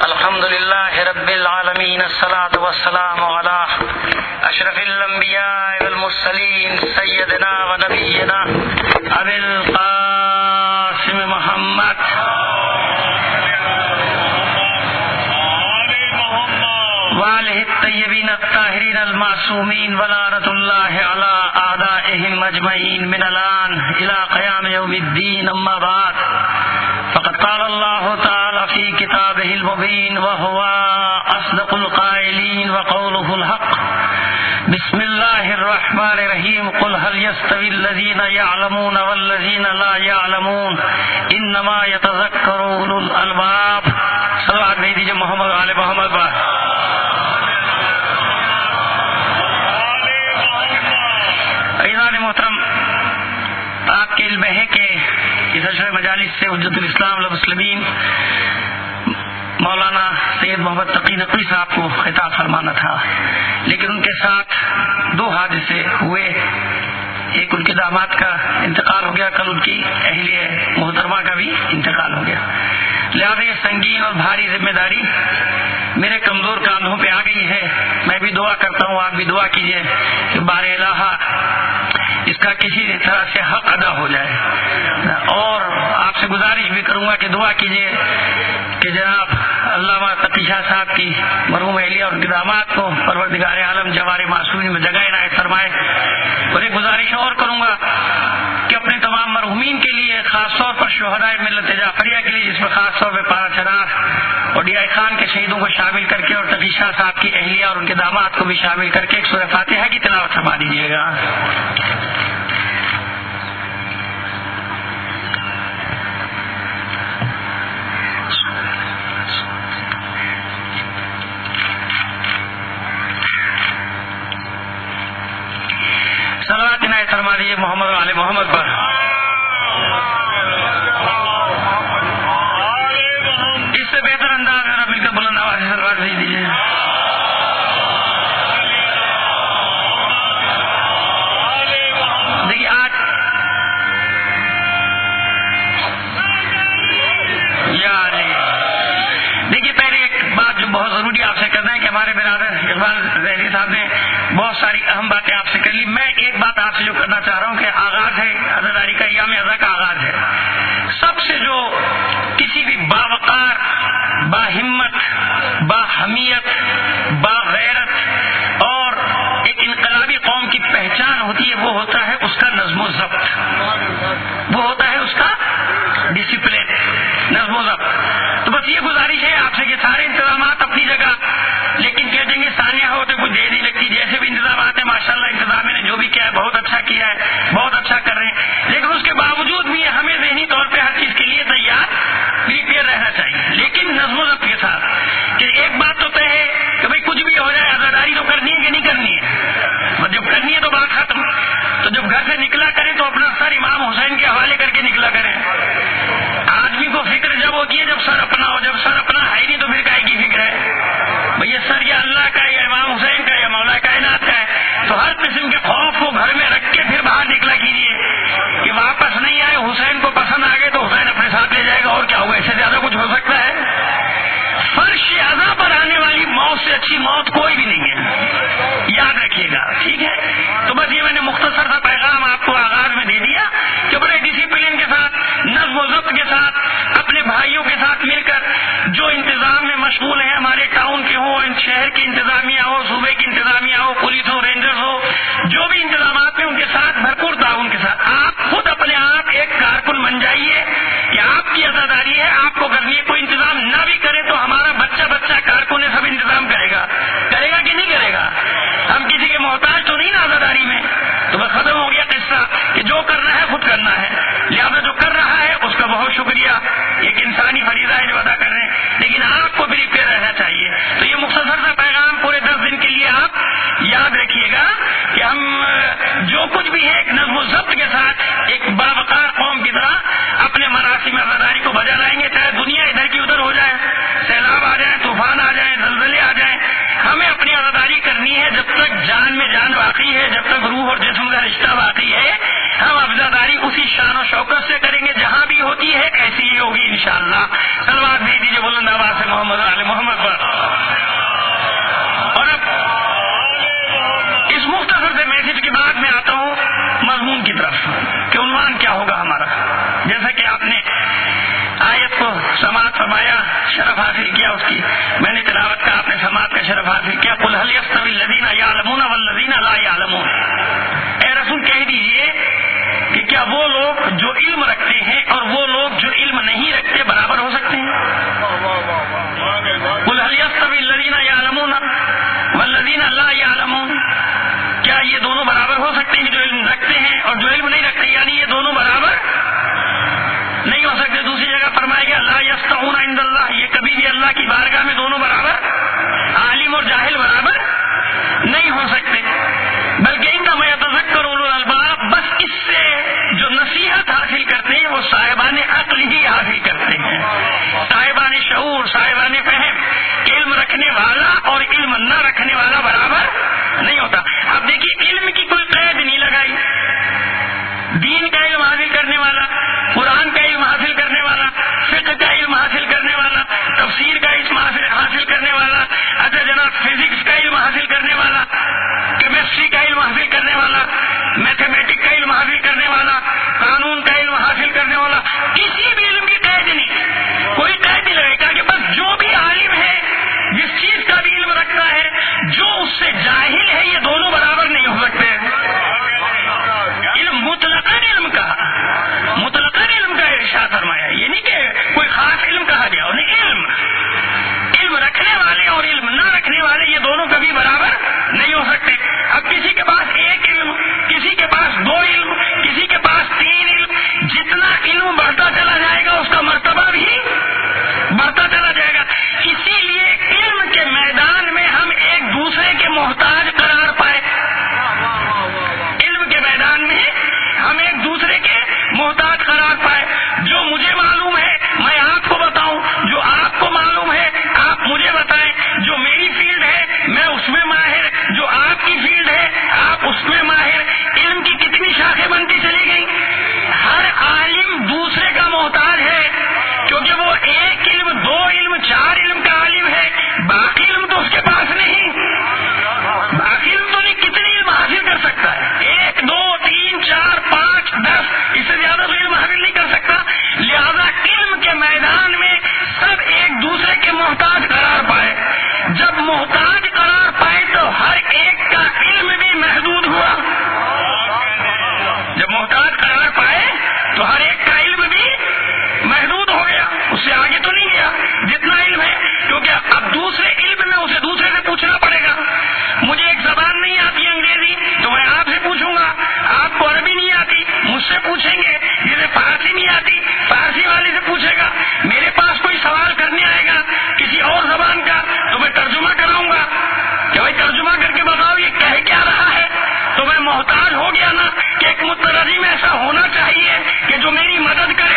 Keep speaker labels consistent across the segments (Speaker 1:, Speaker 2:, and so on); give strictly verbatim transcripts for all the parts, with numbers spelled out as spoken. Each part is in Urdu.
Speaker 1: الحمد لله رب العالمين الصلاة والسلام على أشرف الأنبياء والمرسلين سيدنا ونبينا أبي القاسم محمد وآله الطيبين الطاهرين المعصومين ولعنة الله على أعدائهم أجمعين من الآن إلى قيام يوم الدين. أما بعد فقد قال الله تعالى في كتابه المبين وهو أصدق القائلين وقوله الحق. بسم الله الرحمن الرحيم. قل هل يستوي الذين يعلمون والذين لا يعلمون انما يتذكر اولو الالباب. صلوات بھیج دیجیے محمد علی محمد پر. عزیزان محترم، آپ کے علم ہے کہ اس اشرف مجالس سے حجت الاسلام والمسلمین مولانا سید محمد تقی نقوی صاحب کو خطاب فرمانا تھا، لیکن ان کے ساتھ دو حادثے ہوئے. ایک ان کے داماد کا انتقال ہو گیا، کل ان کی اہلیہ محترمہ کا بھی انتقال ہو گیا. لہٰذا یہ سنگین اور بھاری ذمہ داری میرے کمزور کاندھوں پہ آ گئی ہے. میں بھی دعا کرتا ہوں، آپ بھی دعا کیجیے کہ بار الہ اس کا کسی طرح سے حق ادا ہو جائے. اور آپ سے گزارش بھی کروں گا کہ دعا کیجیے کہ جناب علامہ تقی شاہ صاحب کی مرحوم اہلیہ اور ان کے داماد کو پروردگار عالم جوار معصومین میں جگہ عنایت فرمائے. اور ایک گزارش اور کروں گا کہ اپنے تمام مرحومین کے لیے، خاص طور پر شہدائے ملت جعفریہ کے لیے، جس میں خاص طور پہ پارا چنار اور ڈی آئی خان کے شہیدوں کو شامل کر کے اور تقی شاہ صاحب کی اہلیہ اور ان کے داماد کو بھی شامل کر کے ایک سورہ فاتحہ کی تلاوت فرما دیجیے گا. صلوات عنایت فرما دیجیے محمد و آل محمد پر. اس سے بہتر انداز میں مل کر بلند آواز سے صلوات بھیج دیجیے. دیکھیے آج یار دیکھیے پہلے ایک بات جو بہت ضروری آپ سے کرنا ہے کہ ہمارے برادر اقبال ذہنی صاحب نے بہت ساری اہم باتیں آپ سے کر لی. میں ایک بات آپ سے جو کرنا چاہ رہا ہوں کہ آغاز ہے عزاداری کا، ایام عزا کا آغاز ہے. سب سے جو کسی بھی باوقار، باہمت، باحمیت، باغیرت اور ایک انقلابی قوم کی پہچان ہوتی ہے، وہ ہوتا ہے اس کا نظم و ضبط، وہ ہوتا ہے اس کا ڈسپلن، نظم و ضبط. تو بس یہ گزارش ہے آپ سے کہ سارے انتظامات اپنی جگہ، لیکن کہہ دیں گے ثانیہ ہو تو کچھ دیر نہیں لگتی. جیسے بھی انتظامات ہیں ماشاءاللہ انتظامیہ نے جو بھی کیا ہے بہت اچھا کیا ہے، بہت اچھا کر رہے ہیں، لیکن اس کے باوجود بھی ہمیں ذہنی طور پہ ہر چیز کے لیے تیار پریپیئر رہنا چاہیے، لیکن نظم و ضبط کے ساتھ. کہ ایک بات تو طے ہے کہ بھائی کچھ بھی ہو جائے عزاداری تو کرنی ہے کہ نہیں کرنی ہے. جب کرنی ہے تو بات ختم. تو جب گھر سے نکلا کریں تو اپنا سر امام حسین کے حوالے کر کے نکلا کریں. آدمی کو فکر جب ہوتی ہے جب سر اپنا ہو، جب سر اپنا ہے نہیں تو پھر کائے کی فکر ہے؟ بھئی یہ سر یا اللہ کا یا امام حسین کا یا مولا کائنات کا ہے. تو ہر قسم کے خوف کو گھر میں رکھ کے پھر باہر نکلا کیجیے کہ واپس نہیں آئے. حسین کو پسند آ گئے تو حسین اپنے ساتھ لے جائے گا، اور کیا ہوگا؟ اس سے زیادہ کچھ ہو سکتا ہے؟ فرش اعضا پر آنے والی موت سے اچھی موت کوئی بھی نہیں ہے، یاد رکھیے گا. ٹھیک ہے؟ تو بس یہ میں نے مختصر سا پیغام آپ کو آغاز میں دے دیا کہ بڑے ڈسپلن کے ساتھ، نظم و ضبط کے ساتھ، اپنے بھائیوں کے ساتھ مل کر جو انتظام میں مشغول ہیں، ہمارے ٹاؤن کے ہوں، شہر کی انتظامیہ ہو، صوبے کی انتظامیہ ہو، پولیس ہو، رینجرز ہو، جو بھی انتظامات ہیں ان کے ساتھ بھرپور تعاون کے ساتھ آپ خود اپنے آپ ایک کارکن بن جائیے کہ آپ کی عزاداری ہے، آپ کو کرنی ہے. کوئی انتظام نہ بھی کرے تو ہمارا بچہ بچہ کارکن ہے، سب انتظام کرے گا. کرے گا کہ نہیں کرے گا؟ ہم کسی کے محتاج تو نہیں نا عزاداری میں. تو بس ختم ہو گیا قصہ کہ جو کرنا ہے خود کرنا ہے. لہٰذا جو کر رہا ہے اس کا بہت شکریہ، ایک انسانی فریضہ ہے جو ادا کر رہے ہیں، لیکن آپ کو بھی پریپیئر رہنا چاہیے. تو یہ مختصر سا پیغام پورے دس دن کے لیے آپ یاد رکھیے گا کہ ہم جو کچھ بھی ہے ایک نظم و ضبط کے ساتھ ایک باوقار قوم کی طرح اپنے مراسم عزاداری کو بجا لائیں گے. چاہے دنیا ادھر کی ادھر ہو جائے، سیلاب آ جائے، طوفان آ جائے، زلزلے آ جائیں، ہمیں اپنی عزاداری کرنی ہے. جب تک جان میں جان باقی ہے، جب تک روح اور جسم کا رشتہ باقی ہے، ہم عزاداری اسی شان و شوکت سے کریں گے. جہاں بھی ہوتی ہے ایسی ہی ہوگی انشاءاللہ. صلوات بھیج دیجیے بلند آواز سے محمد علی محمد. فرمایا شرف حاصل کیا اس کی، میں نے تلاوت کا، آپ نے سماعت کا شرف حاصل کیا. قل هل يستوي الذين يعلمون والذين لا يعلمون. اے رسول کہہ دیجئے کہ کیا وہ لوگ جو علم رکھتے ہیں اور وہ لوگ جو علم نہیں رکھتے برابر ہو سکتے ہیں؟ قل هل يستوي الذين يعلمون والذين لا يعلمون. کیا یہ دونوں برابر ہو سکتے ہیں جو علم رکھتے ہیں اور جو علم نہیں رکھتے؟ یعنی یہ دونوں برابر نہیں ہو سکتے. دوسری جگہ فرمایا گیا لا یستوون عند اللہ، یہ کبھی بھی اللہ کی بارگاہ میں دونوں برابر، عالم اور جاہل برابر نہیں ہو سکتے. بلکہ انما یتذکر اولو الالباب، بس اس سے جو نصیحت حاصل کرتے ہیں وہ صاحبان عقل ہی حاصل کرتے ہیں، صاحبان شعور، صاحبان فہم. علم رکھنے والا اور علم نہ رکھنے والا برابر نہیں ہوتا. اب دیکھیے علم کی کوئی قید نہیں لگائی. دین کا علم حاصل کرنے والا، قرآن کا علم حاصل کرنے والا، فقہ کا علم حاصل کرنے والا، تفسیر کا علم حاصل کرنے والا، اچھا جناب فزکس کا علم حاصل کرنے والا، کیمسٹری کا علم حاصل کرنے والا، میتھمیٹک کا علم حاصل کرنے والا، قانون کا علم حاصل کرنے والا، کسی بھی علم کی قید نہیں، کوئی قید نہیں لگے گا کہ بس جو بھی عالم ہے، جس چیز کا بھی علم رکھتا ہے، جو اس سے جاہل ہے، یہ دونوں برابر نہیں ہو سکتے. علم مطلقاً علم کا مطلقاً علم کا ارشاد فرمایا، یہ نہیں کہ کوئی خاص علم کہا گیا، انہیں علم علم رکھنے والے اور علم نہ رکھنے والے یہ دونوں کبھی برابر نہیں ہو سکتے. اب کسی کے پاس ایک علم، کسی کے پاس دو علم، کسی کے پاس تین علم، جتنا علم بڑھتا چلا جائے گا اس کا مرتبہ بھی بڑھتا چلا جائے گا. اسی لیے علم کے میدان میں ہم ایک دوسرے کے محتاج قرار پائے. علم کے میدان میں ہم ایک دوسرے کے محتاج قرار پائے. جو مجھے معلوم ہے میں آپ کو بتاؤں، جو آپ کو معلوم ہے آپ مجھے بتائیں. جو میری فیلڈ ہے میں اس میں ماہر، جو آپ کی فیلڈ ہے آپ اس میں ماہر. علم کی کتنی شاخیں بنتی چلی گئی. ہر عالم دوسرے کا محتاج ہے، کیونکہ وہ ایک علم، دو علم، چار علم کا عالم ہے، باقی علم تو اس کے پاس نہیں. باقی علم تو نہیں، کتنی علم حاصل کر سکتا ہے؟ ایک، دو، تین، چار، پانچ، دس، اس سے زیادہ تو علم حاصل نہیں کر سکتا. لہذا علم کے میدان میں سب ایک دوسرے کے محتاج قرار پائے. جب محتاج قرار پائے تو ہر ایک کا علم بھی محدود ہوا. جب محتاج قرار پائے تو ہر ایک کا علم بھی محدود ہو گیا، اس سے آگے تو نہیں گیا جتنا علم ہے. کیونکہ اب دوسرے علم میں اسے دوسرے سے پوچھنا پڑے گا. مجھے ایک زبان نہیں آتی انگریزی تو میں آپ سے پوچھوں گا، آپ کو عربی نہیں آتی مجھ سے پوچھیں گے، جسے فارسی نہیں آتی فارسی والے سے پوچھے گا. میرے پاس کوئی سوال کرنے آئے گا کسی اور زبان کا تو میں ترجمہ کراؤں گا کہ بھائی ترجمہ کر کے بتاؤ یہ کہہ کیا رہا ہے. تو میں محتاج ہو گیا نا کہ ایک مترجم ایسا ہونا چاہیے کہ جو میری مدد کرے،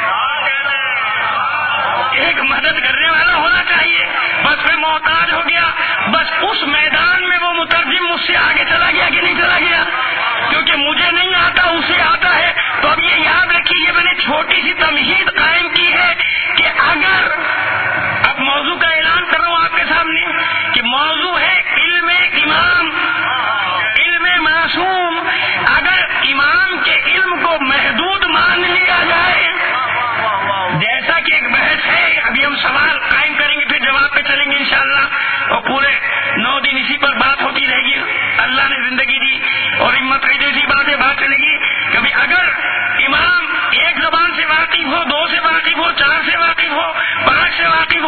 Speaker 1: ایک مدد کرنے والا ہونا چاہیے. بس میں محتاج ہو گیا. بس اس میدان میں وہ مترجم مجھ سے آگے چلا گیا کہ نہیں چلا گیا؟ کیونکہ مجھے نہیں آتا اسے آتا ہے. تو اب یہ یاد رکھیے، میں نے چھوٹی سی تمہید قائم کی ہے کہ اگر اب موضوع کا اعلان کر رہا ہوں آپ کے سامنے کہ موضوع ہے علم امام، علم معصوم. اگر امام کے علم کو محدود مان لیا جائے، جیسا کہ ایک بحث ہے، ابھی ہم سوال قائم کریں گے پھر جواب پہ چلیں گے انشاءاللہ، اور پورے نو دن اسی پر بات ہوتی رہے گی. اللہ نے زندگی دی اور ہمت رہی جیسی باتیں بات چلے گی. کبھی اگر امام ایک زبان سے واقف ہو، دو سے واقف ہو، چار سے واقف ہو، پانچ سے واقف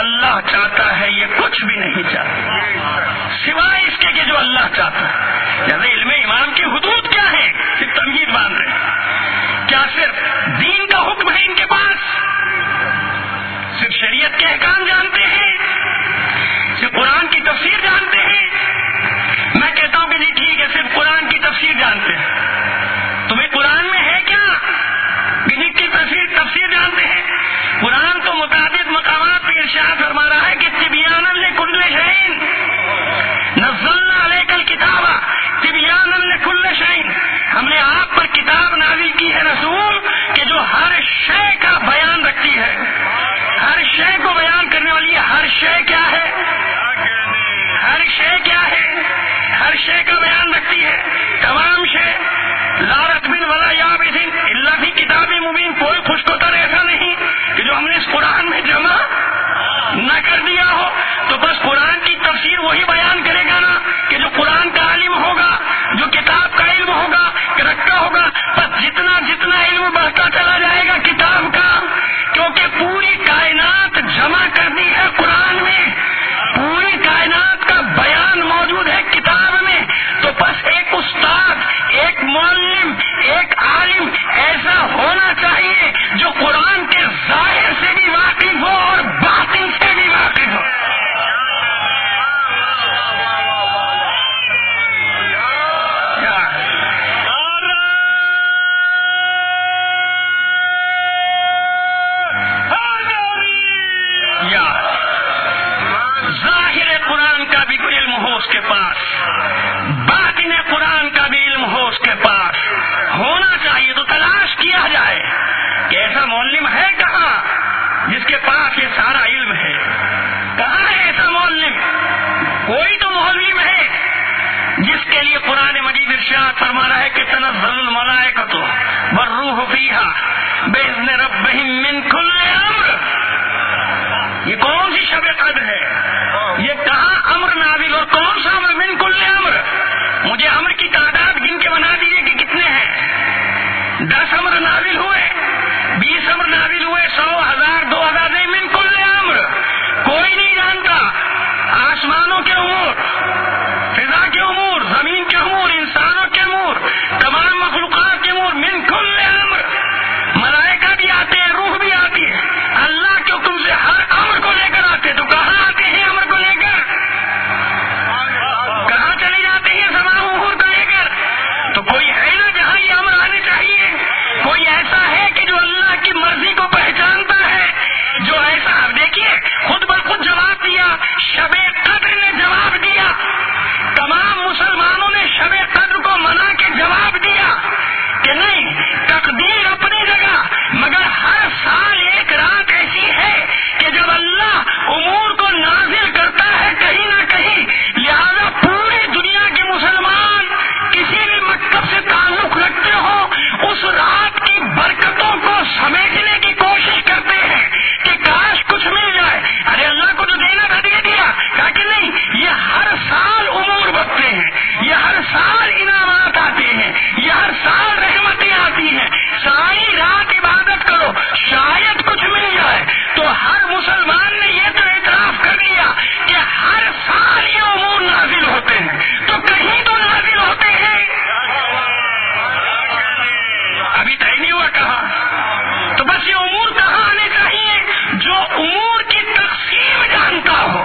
Speaker 1: اللہ چاہتا ہے یہ کچھ بھی نہیں چاہتا سوائے اس کے کہ جو اللہ چاہتا ہے. جیسے علم امام کی حدود کیا ہے؟ صرف تمہید باندھ رہے ہیں. کیا صرف دین کا حکم ہے ان کے پاس؟ صرف شریعت کے احکام جانتے ہیں؟ صرف قرآن کی تفسیر جانتے ہیں؟ میں کہتا ہوں کہ جی ٹھیک ہے صرف قرآن کی تفسیر جانتے ہیں. تمہیں قرآن میں ہے کیا جن کی تفسیر تفسیر جانتے ہیں؟ قرآن تو متعدد مقامات پہ ارشاد فرما رہا ہے کہ تبیانا لکل شیء نزلنا علیک الکتاب تبیانا لکل شیء. ہم نے آپ پر کتاب نازل کی ہے رسول کہ جو ہر شے کا بیان رکھتی ہے. ہر شے کو بیان کرنے والی ہر شے کیا ہے؟ ہر شے کیا ہے؟ ہر شے کا بیان رکھتی ہے. تمام شے لا رتب ولا یابس الا فی کتاب مبین. کوئی خوش کو تر ایسا نہیں کہ جو ہم نے اس قرآن میں جمع نہ کر دیا ہو. تو بس قرآن کی تفسیر وہی بیان کرے گا نا کہ جو قرآن کا علم ہوگا, جو کتاب کا علم ہوگا رکھا ہوگا. بس جتنا جتنا علم بڑھتا چلا جائے گا کتاب کا, کیونکہ پوری کائنات جمع کر دی ہے قرآن میں, پوری کائنات کا بیان موجود ہے کتاب میں. تو بس ایک استاد, ایک معلم, ایک عالم ایسا ہونا چاہیے جو قرآن کے ظاہر سے بھی واقف ہو اور باطن سے بھی واقف ہو. ظاہر قرآن کا بھی علم ہو اس کے پاس, باطن قرآن کا بھی علم ہو اس کے پاس ہونا چاہیے. تو تلاش کیا جائے کہ ایسا معلم ہے کہاں جس کے پاس یہ سارا علم ہے. کہاں ہے ایسا معلم؟ کوئی تو معلم ہے جس کے لیے قرآن مجید ارشاد فرما رہا ہے کہ تنزل الملائکۃ والروح فیہا بإذن ربہم من کل امر. یہ کون سی شب قدر ہے؟ یہ کہاں امر نازل اور کون سا امر؟ من کل امر. مجھے امر کی تعداد گن کے بنا دیجیے کہ کتنے ہیں. دس امر نازل ہوئے, بیس امر نازل ہوئے, سو, ہزار, دو ہزار نہیں. من کل امر کوئی نہیں جانتا. آسمانوں کے امور, فضا کے امور, زمین کے امور, انسانوں کے امور, تمام مخلوقات کے امور. من کل امر. ملائکہ بھی آتے ہیں, روح بھی آتی ہے. اللہ کے حکم سے ہر امر کو لے کر آتے. تو کہاں آتے ہیں امر کو لے کر؟ کہاں چلے جاتے ہیں تمام امور کو لے کر؟ تو کوئی ہے نا جہاں یہ امر آنے چاہیے. کوئی ایسا ہے کہ جو اللہ کی مرضی کو پہچانتا ہے, جو ایسا. اب دیکھیے خود بخود جواب دیا, شب قدر نے جواب دیا. تمام مسلمانوں نے شب قدر کو منا کے جواب دیا کہ نہیں, تقدیر اپنی جگہ, مگر ہر سال ایک رات ایسی ہے کہ جب اللہ امور کو نازل کرتا ہے کہیں نہ کہیں. لہذا پوری دنیا کے مسلمان کسی بھی مکتب سے تعلق رکھتے ہو اس رات کی برکتوں کو سمیٹنے کی کوشش کرتے ہیں کہ کاش کچھ مل جائے. ارے اللہ کو جو دینا تھا دے دیا, کہا کہ نہیں. یہ ہر سال امور بڑھتے ہیں, یہ ہر سال انعامات آتے ہیں, یہ ہر سال رحمتیں آتی ہیں. ساری رات عبادت کرو, شاید کچھ مل جائے. تو ہر مسلمان نے یہ تو اعتراف کر دیا کہ ہر سال یہ امور نازل ہوتے ہیں. تو کہیں تو نازل ہوتے ہیں, ابھی طے نہیں ہوا کہاں. تو بس یہ امور کہاں آنے چاہیے؟ جو امور کی تقسیم جانتا ہو.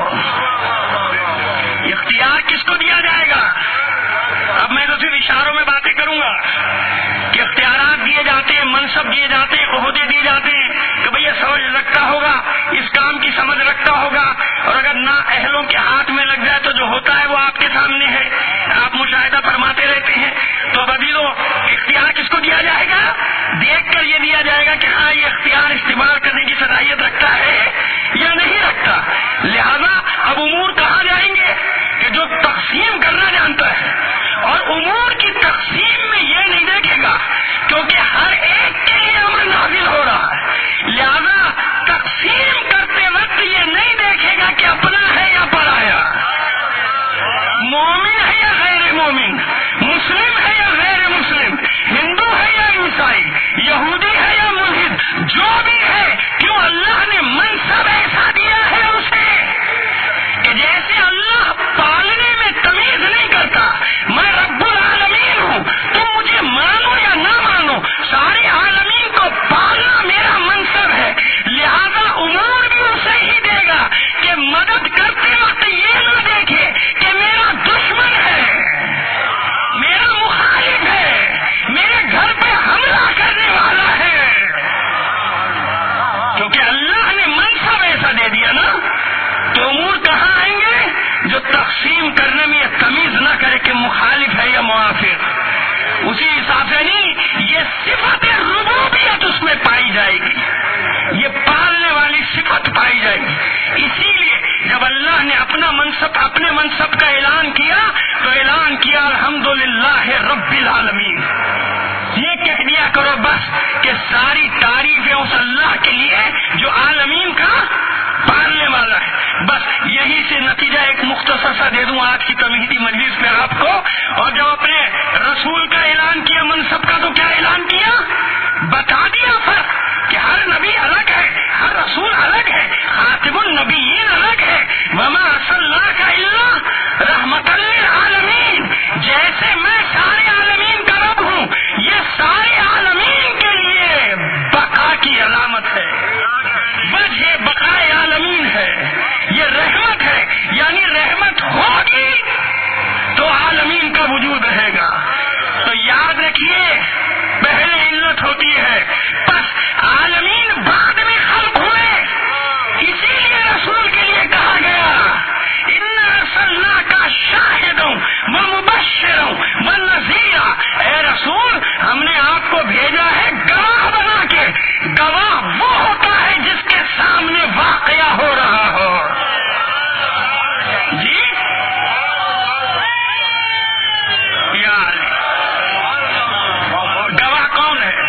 Speaker 1: اختیار کس کو دیا جائے گا؟ اب میں تو صرف اشاروں میں باتیں کروں گا کہ اختیارات دیے جاتے ہیں, منصب دیے جاتے ہیں, عہدے دیے جاتے ہیں کہ بھئی یہ سمجھ رکھتا ہوگا, اس کام کی سمجھ رکھتا ہوگا, اور اگر نہ اہلوں کے ہاتھ میں لگ جائے تو جو ہوتا ہے وہ آپ کے سامنے ہے, آپ مشاہدہ فرماتے رہتے ہیں. تو ابھی تو اختیار کس کو دیا جائے گا؟ دیکھ کر یہ دیا جائے گا کہ ہاں یہ اختیار استعمال کرنے کی صلاحیت رکھتا ہے یا نہیں رکھتا. لہذا اب امور کہاں جائیں گے کہ جو تقسیم کرنا جانتا ہے, اور امور کی تقسیم میں یہ نہیں دیکھے گا کیونکہ ہر ایک کے لیے امر نازل ہو رہا ہے. لہذا تقسیم کرتے وقت یہ نہیں دیکھے گا کہ اپنا ہے یا پرایا, مومن ہے یا غیر مومن, مسلم ہے یا غیر مسلم, ہندو ہے یا عیسائی, یہودی ہے یا ملحد, جو بھی ہے, کیوں اللہ نے منصب ایسا دیا ہے اسے عبادت کرتے وقت یہ نہ دیکھے کہ میرا دشمن ہے، میرا مخالف ہے، میرے گھر پہ حملہ کرنے والا ہے، کیونکہ اللہ نے منصب ایسا دے دیا نا تو امور کہاں آئیں گے جو تقسیم کرنے میں یہ تمیز نہ کرے کہ مخالف ہے یا موافق. اسی حساب سے نہیں، یہ صفت ربوبیت اس میں پائی جائے گی، یہ پالنے والی صفت پائی جائے گی. اسی لیے جب اللہ نے اپنا منصب اپنے منصب کا اعلان کیا تو اعلان کیا الحمدللہ رب العالمین. یہ کہہ دیا کرو بس کہ ساری تعریفیں اس اللہ کے لیے جو عالمین کا پالنے والا ہے. بس یہی سے نتیجہ ایک مختصر سا دے دوں آج کی تمہیدی مجلس میں آپ کو. اور جب اپنے رسول کا اعلان کیا منصب کا تو کیا اعلان کیا؟ بتا دیا فرق کہ ہر نبی الگ ہے، ہر رسول الگ ہے، خاتم النبیین الگ ہے. وما ارسلناک الا رحمۃ للعالمین. جیسے میں سارے عالمین کا رب ہوں، یہ سارے عالمین کے لیے بقا کی علامت ہے، وجہ بقائے عالمین ہے، یہ رحمت ہے. یعنی رحمت ہوگی تو عالمین کا وجود رہے گا. تو یاد رکھیے پہلے علت ہوتی ہے، بس عالمین بعد میں خلق ہوئے. اسی لیے رسول کے لیے کہا گیا اِنَّا أَرْسَلْنَاكَ شَاهِدًا وَمُبَشِّرًا وَنَذِيرًا. اے رسول ہم نے آپ کو بھیجا ہے گواہ بنا کے. گواہ وہ ہوتا ہے جس کے سامنے واقعہ ہو رہا ہو. جی یار گواہ کون ہے؟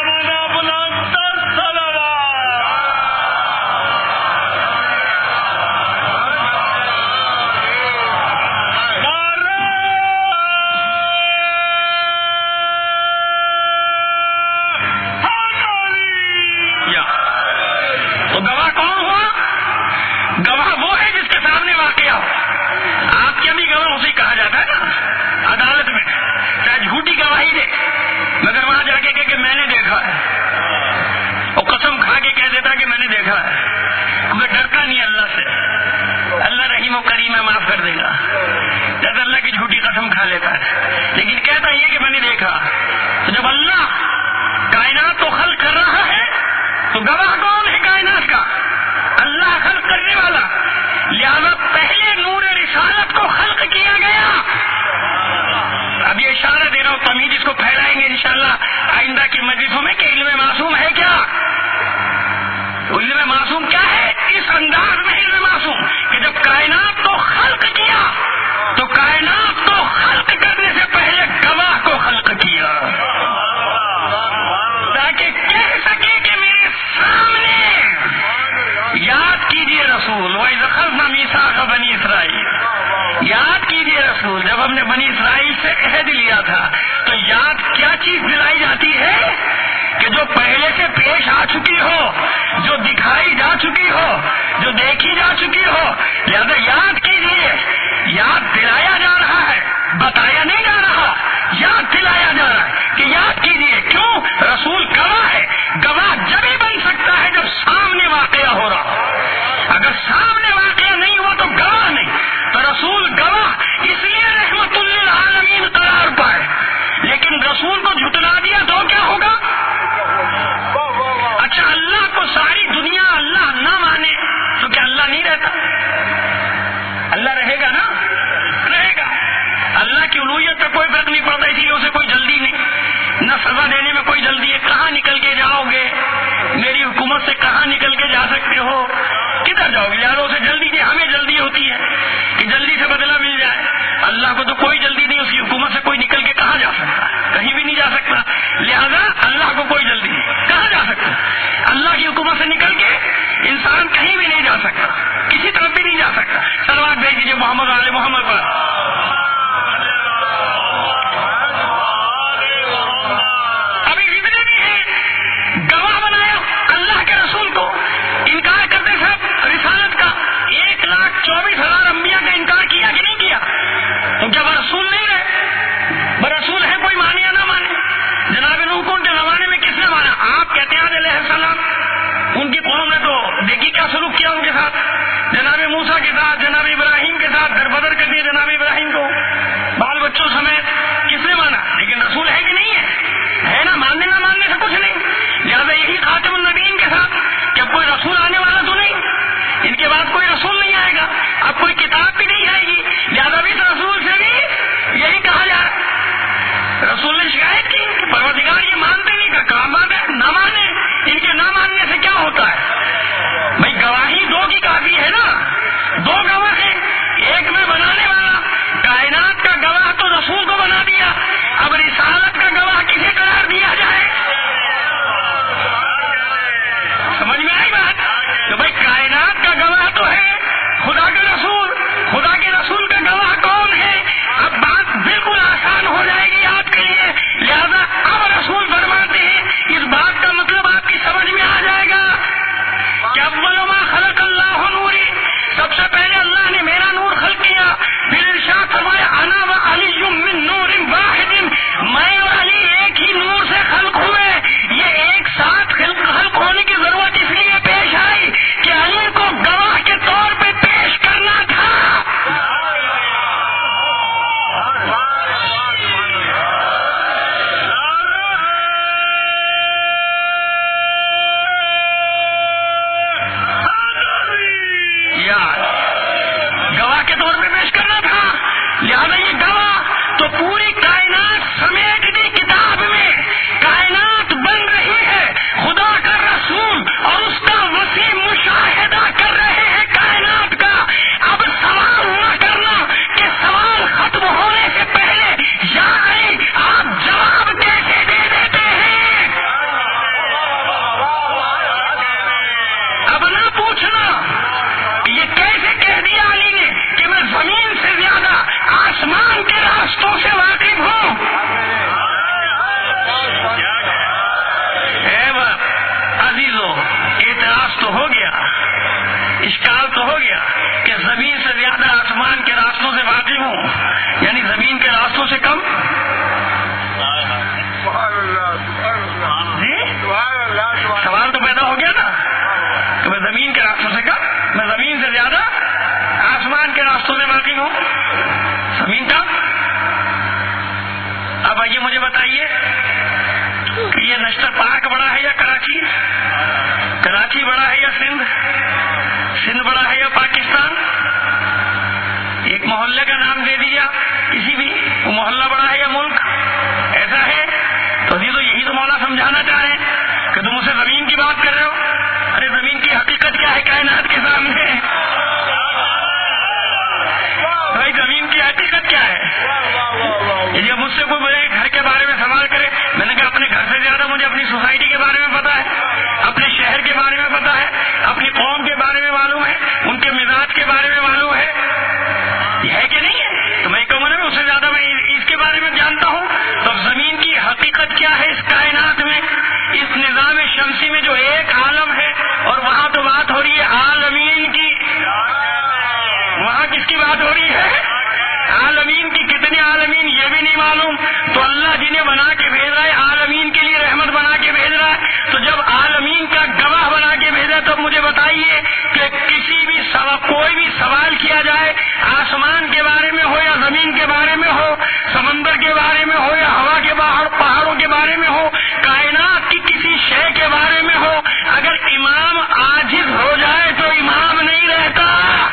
Speaker 1: تو گواہ کون ہوا؟ گواہ وہ ہے جس کے سامنے واقعہ ہو. آپ کے بھی گواہ اسے کہا جاتا ہے نا عدالت میں، چاہے جھوٹی گواہی دے مگر وہاں جا کے کہ, کہ میں نے دیکھا ہے، اور قسم کھا کے کہہ دیتا کہ میں نے دیکھا ہے. میں ڈرتا نہیں اللہ سے، اللہ رحیم و کریم ہے، معاف کر دے گا. جیسے اللہ کی جھوٹی قسم کھا لیتا ہے لیکن کہتا یہ کہ میں نے دیکھا. تو جب اللہ کائنات کو خلق کر رہا ہے تو گواہ کون ہے کائنات کا؟ اللہ خلق کرنے والا. لہذا پہلے نور رسالت کو خلق کیا گیا. اب یہ اشارہ دے رہا ہوں، تمہید اس کو پھیلائیں گے انشاءاللہ آئندہ کی مجلسوں میں کہ علم معصوم ہے کیا. علم معصوم کیا ہے؟ اس انداز میں علم معصوم کہ جب کائنات کو خلق کیا تو کائنات کو خلق کرنے سے پہلے گواہ کو خلق کیا تاکہ کہہ سکے کہ میرے سامنے. یاد کیجیے رسول وَإِذْ أَخَذْنَا مِيثَاقَ بَنِي إِسْرَائِيلَ. یاد کیجیے رسول جب ہم نے بنی اسرائیل سے عہد لیا تھا تو یاد کیا چیز دلائی جاتی ہے کہ جو پہلے سے پیش آ چکی ہو، جو دکھائی جا چکی ہو، جو دیکھی جا چکی ہو. لہذا یاد کیجیے، یاد دلایا جا رہا ہے، بتایا نہیں جا رہا، یاد دلایا جا رہا ہے کہ یاد کیجیے. کیوں؟ رسول گواہ ہے. گواہ جب ہی بن سکتا ہے جب سامنے واقعہ ہو رہا ہو. اگر سامنے واقعہ نہیں ہوا تو گواہ نہیں. تو رسول گواہ اس لیے رحمت للعالمین قرار پائے. لیکن رسول کو جھٹلا دیا تو کیا ہوگا؟ اچھا اللہ کو ساری دنیا اللہ نہ مانے تو کیا اللہ نہیں رہتا؟ اللہ رہے گا نا، رہے گا. اللہ کی الوہیت پہ کوئی فرق نہیں پڑتا، اسی لیے اسے کوئی جلدی نہیں، نہ سزا دینے میں کوئی جلدی ہے. کہاں نکل کے جاؤ گے؟ میری حکومت سے کہاں نکل کے جا سکتے ہو؟ کدھر جاؤ گے؟ یار اسے جلدی نہیں، ہمیں جلدی ہوتی ہے کہ جلدی سے بدلہ مل جائے. اللہ کو تو کوئی جلدی نہیں، اس کی حکومت سے کوئی نکل کے کہاں جا سکتا ہے؟ کہیں بھی نہیں جا سکتا. لہذا اللہ کو کوئی جلدی نہیں، کہاں جا سکتا؟ اللہ کی حکومت سے نکل کے انسان کہیں بھی نہیں جا سکتا، کسی طرف بھی نہیں جا سکتا. صلوات بھیج دیجیے محمد علیہ محمد پر. ابھی جتنے بھی ہیں گواہ بنایا اللہ کے رسول کو، انکار کرتے سب رسالت کا. ایک لاکھ چوبیس ہزار انبیاء کا انکار کیا کہ نہیں کیا؟ تو جب رسول نہیں رہے، برسول ہے کوئی مانے یا نہ مانے. جناب نوح کو ان کے زمانے میں کس نے مانا؟ آپ کہتے ہیں علیہ السلام. ان کی قوم نے تو دیکھی کیا سلوک کیا ان کے ساتھ. جناب موسیٰ کے ساتھ جناب ابراہیم کے ساتھ دربدر کر دیا جناب ابراہیم کو بال بچوں سمیت. کس نے مانا؟ لیکن رسول ہے کہ نہیں ہے؟ ہے نا. ماننے نہ ماننے سے کچھ نہیں. لہٰذا یہی خاتم النبیین کے ساتھ کہ اب کوئی رسول آنے والا تو نہیں, ان کے بعد کوئی رسول نہیں آئے گا, اب کوئی کتاب بھی نہیں آئے گی. لہٰذا بھی اس رسول سے بھی یہی کہا جا رہا. رسول نے شکایت کی کہ پروردگار یہ مانتے نہیں, کا کام بات ہے نہ مانے. ان کے نہ ماننے سے کیا ہوتا ہے بھائی؟ گواہی دو کی کافی ہے نا. دو گواہ ہیں, ایک میں بنانے والا کائنات کا گواہ تو رسول کو بنا دیا, اب رسالت کا گواہ کسے قرار دیا جائے؟ سمجھ میں آئی بات؟ تو بھائی کائنات کا گواہ تو ہے خدا کا رسول, خدا کے رسول کا گواہ کون ہے؟ اب بات بالکل آسان ہو جائے گی آپ کے لیے. لہذا اب رسول فرماتے ہیں, اس بات کا مطلب آپ کی سمجھ میں آ جائے گا کہ اول ما خلق اللہ نوری, سب سے پہلے اللہ نے میرا نور خلق کیا. پھر ارشاد فرمایا انا و علی من نور واحد, میں اور علی ایک ہی نور سے خلق ہوئے. یہ ایک ساتھ خلق خلق ہونے کی ضرورت اس لیے پیش آئی کہ علی کو گواہ کے طور پہ پیش کرنا تھا. گواہ کے طور پہ پیش کرنا تھا. لہذا یہ گواہ تو پوری کائنات سمیٹ دی کتاب میں. کائنات بن رہی ہے, خدا کا رسول اور اس کا وسیع مشاہدہ کر رہے ہیں کائنات کا. اب سوال نہ کرنا کہ سوال ختم ہونے سے پہلے یعنی آپ جواب کیسے دے دیتے ہیں. اب نہ پوچھنا یہ کیسے کہہ دیا علی نے کہ میں زمین سے زیادہ آسمان کے راستوں سے واقف ہوں. اے عزیزو, اعتراض تو ہو گیا, اشکال تو ہو گیا کہ زمین سے زیادہ آسمان کے راستوں سے واقف ہوں, یعنی زمین کے راستوں سے کم. سوال تو پیدا ہو گیا نا کہ میں زمین کے راستوں سے کم, میں زمین سے زیادہ آسمان کے راستوں سے واقف ہوں. زمین کا اب آئیے مجھے بتائیے کہ یہ نشتر پاک بڑا ہے یا کراچی؟ کراچی بڑا ہے یا سندھ؟ سندھ بڑا ہے یا پاکستان؟ ایک محلے کا نام دے دیا کسی بھی, وہ محلہ بڑا ہے یا ملک؟ ایسا ہے تو جی تو یہی تو مولا سمجھانا چاہ رہے ہیں کہ تم اسے زمین کی بات کر رہے ہو. ارے زمین کی حقیقت کیا ہے کائنات کے سامنے؟ بھائی زمین کی حقیقت کیا ہے؟ یہ مجھ سے کوئی میرے گھر کے بارے میں سوال کرے, میں نے کہا اپنے گھر سے زیادہ مجھے اپنی سوسائٹی کے بارے میں پتا ہے, اپنے شہر کے بارے میں پتا ہے, اپنی قوم کے بارے میں معلوم ہے, ان کے مزاج کے بارے میں معلوم ہے. یہ ہے کہ نہیں ہے؟ تو میں کہوں گا اس سے زیادہ میں اس کے بارے میں جانتا ہوں. تو زمین کی حقیقت کیا ہے اس کائنات میں, اس نظام شمسی میں جو ایک عالم ہے, اور وہاں تو بات ہو رہی ہے عالمین کی. وہاں کس کی بات ہو رہی ہے؟ عالمین کی. کتنے عالمین یہ بھی نہیں معلوم. تو اللہ جنہیں بنا کے بھیج رہا ہے عالمین کے لیے رحمت بنا کے بھیج رہا ہے, تو جب عالمین کا گواہ بنا کے بھیجا تو مجھے بتائیے کہ کسی بھی سوال, کوئی بھی سوال کیا جائے آسمان کے بارے میں ہو یا زمین کے بارے میں ہو, سمندر کے بارے میں ہو یا ہوا کے باہر پہاڑوں کے بارے میں ہو, کائنات کی کسی شے کے بارے میں ہو, اگر امام عاجز ہو جائے تو امام نہیں رہتا.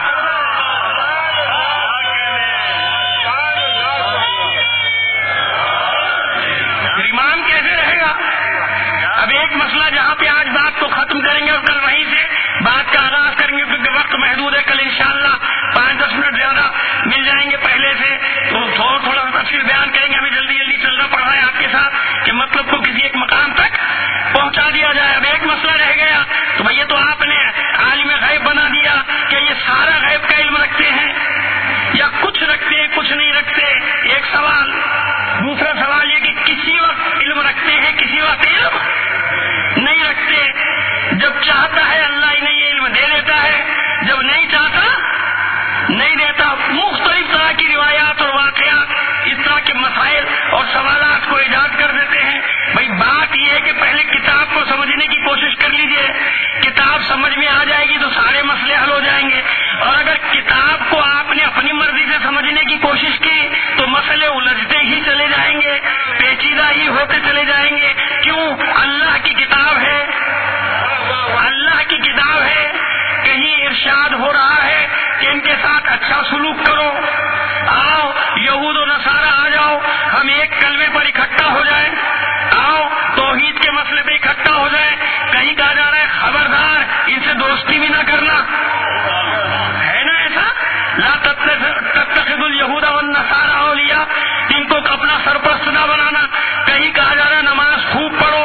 Speaker 1: امام کیسے رہے گا؟ اب ایک مسئلہ جہاں پہ آج بات تو ختم کریں گے اور کل وہیں سے بات کا آغاز کریں گے, کیونکہ وقت محدود ہے. کل انشاءاللہ پانچ دس منٹ زیادہ مل جائیں گے پہلے سے, تو تھوڑا تھوڑا تفصیل بیان کریں گے. ابھی جلدی جلدی چلنا پڑ رہا ہے آپ کے ساتھ کہ مطلب کو کسی ایک مقام تک پہنچا دیا جائے. اب ایک مسئلہ رہ گیا, تو بھیا تو آپ نے عالم غیب بنا دیا کہ یہ سارا غیب کا علم رکھتے ہیں یا کچھ رکھتے ہیں کچھ نہیں رکھتے. ایک سوال. دوسرا سوال یہ کہ کسی وقت علم رکھتے ہیں کسی وقت علم نہیں رکھتے. جب چاہتا ہے اللہ انہیں یہ علم دے دیتا ہے, جب نہیں چاہتا نہیں دیتا. مختلف طرح کی روایات اور واقعات اس طرح کے مسائل اور سوالات کو ایجاد کر دیتے ہیں. بھائی بات یہ ہے کہ پہلے کتاب کو سمجھنے کی کوشش کر لیجئے, کتاب سمجھ میں آ جائے گی تو سارے مسئلے حل ہو جائیں گے. اور اگر کتاب کو آپ نے اپنی مرضی سے سمجھنے کی کوشش کی تو مسئلے الجھتے ہی چلے جائیں گے، پیچیدہ ہی ہوتے چلے جائیں گے. کیوں؟ اللہ کی کتاب ہے، اللہ کی کتاب ہے. کہیں ارشاد ہو رہا ہے کہ ان کے ساتھ اچھا سلوک کرو، آؤ یہود و نصارہ آ جاؤ، ہم ایک کلمے پر اکٹھا ہو جائیں، آؤ توحید کے مسئلے پہ اکٹھا ہو جائیں. کہیں کہا جا رہا ہے خبردار ان سے دوستی بھی نہ کرنا، ہے نا ایسا؟ لا تتخذوا اليهود والنصارى اولیاء، ان کو اپنا سرپرست نہ بنانا. کہیں کہا جا رہا ہے نماز خوب پڑھو.